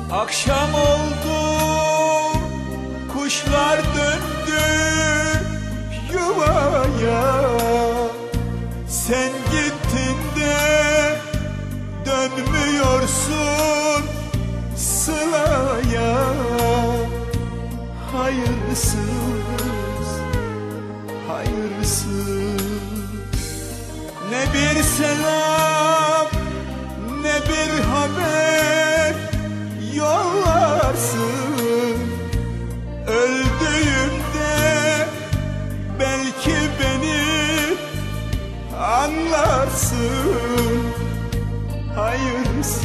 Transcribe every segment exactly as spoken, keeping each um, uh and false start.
Akşam oldu, kuşlar döndü yuvaya. Sen gittin de dönmüyorsun sılaya. Hayırsız, hayırsız. Ne bir selam, ne bir haber yollarsın. Öldüğümde belki beni anlarsın. Hayırsız,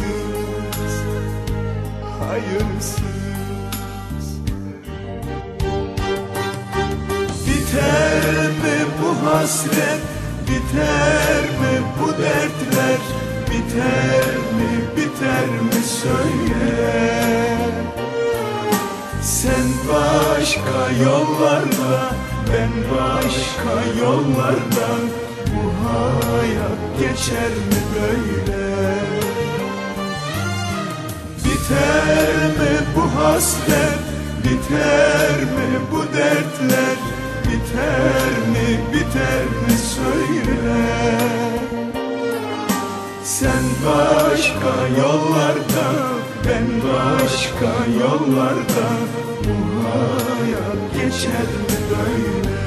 hayırsız. Biter mi bu hasret, biter mi bu dertler, biter mi, biter mi söyle. Sen başka yollarla, ben başka yollarda, bu hayat geçer mi böyle? Biter mi bu hasret, biter mi bu dertler, biter mi, biter mi söyle. Sen başka yollarda, ben başka yollarda, bu hayat geçer mi böyle?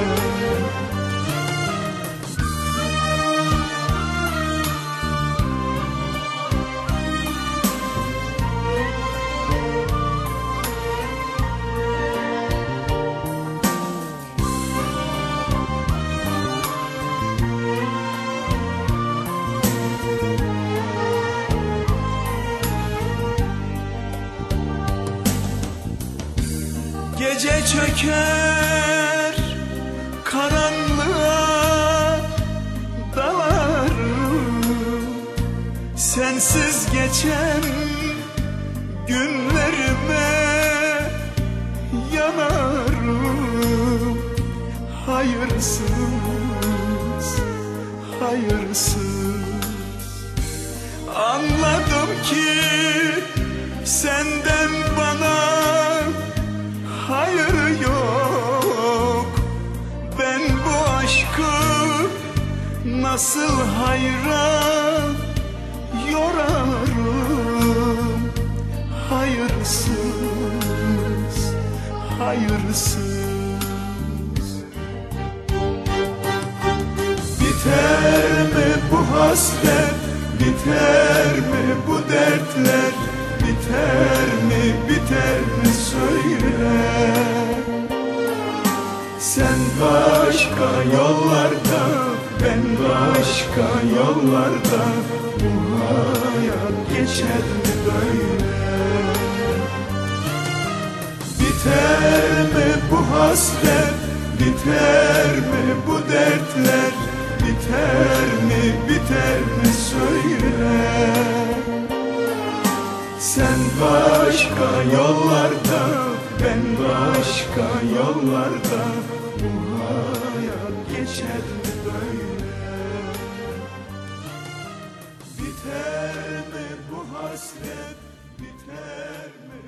Gece çöker karanlığa dalarım. Sensiz geçen günlerime yanarım. Hayırsız, hayırsız. Anladım ki senden bana hayır yok. Ben bu aşkı nasıl hayra yorarım. Hayırsız, hayırsız. Biter mi bu hasret, biter mi bu dertler, biter mi, biter mi söyle. Sen başka yollarda, ben başka yollarda, bu hayat geçer mi böyle? Biter mi bu hasret, biter mi bu dertler, biter mi, biter mi söyle. Sen başka yollarda, ben başka yollarda, bu hayat geçer mi böyle? Biter mi bu hasret, biter mi?